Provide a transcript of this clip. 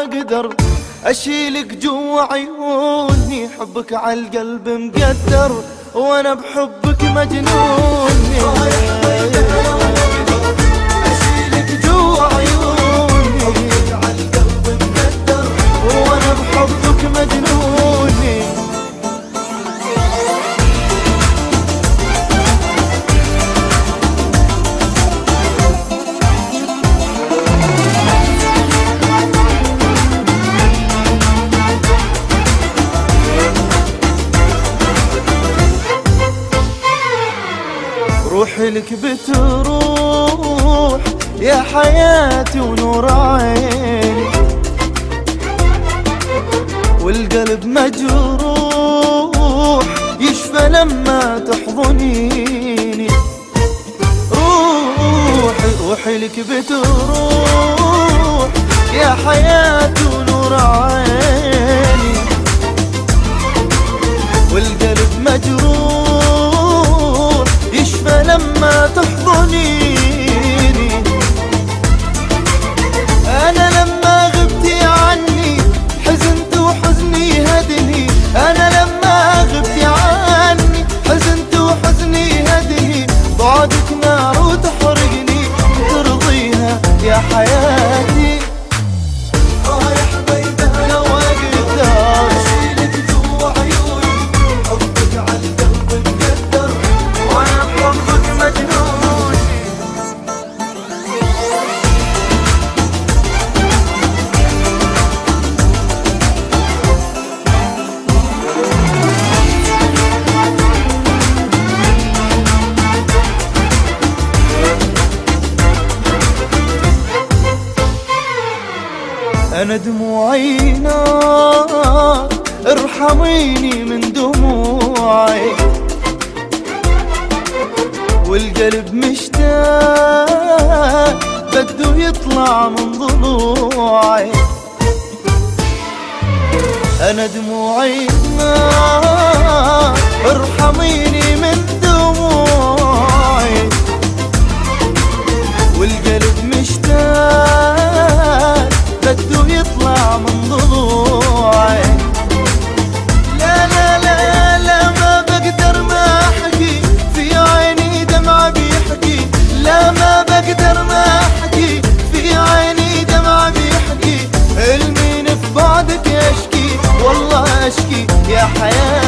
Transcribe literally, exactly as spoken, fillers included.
اقدر اشيلك جوا عيوني، حبك عالقلب مقدر وانا بحبك مجنون. اشيلك جوا عيوني، حبك عالقلب مقدر وانا بحبك مجنون. روحي لك بتروح يا حياتي ونور عيني، والقلب مجروح يشفى لما تحضنيني. روحي روحي لك بتروح يا حياتي ونور عيني، والقلب مجروح يشفى لما تحضنيني. أنا لما غبتي عني حزنت وحزني هدني، أنا لما غبتي عني حزنت وحزني هدني. بعدك نار وتحرقني ترضيها يا حياتي. آه يا حبيبي لو أقدر أشيلك جوا عيوني، حبك عالقلب مقدر وانا بحبك مجنون. انا دموعي نار ارحميني من دموعي، والقلب مشتاق بده يطلع من ضلوعي. أنا دموعي نار ارحميني من دموعي، والقلب مشتاق بده يطلع من ضلوعي. لا لا لا لا ما بقدر ما أحكي، في عيني دمعة بيحكي. لا ما بقدر ما أحكي، في عيني دمعة بيحكي. المين في بعدك أشكي والله أشكي يا حياتي.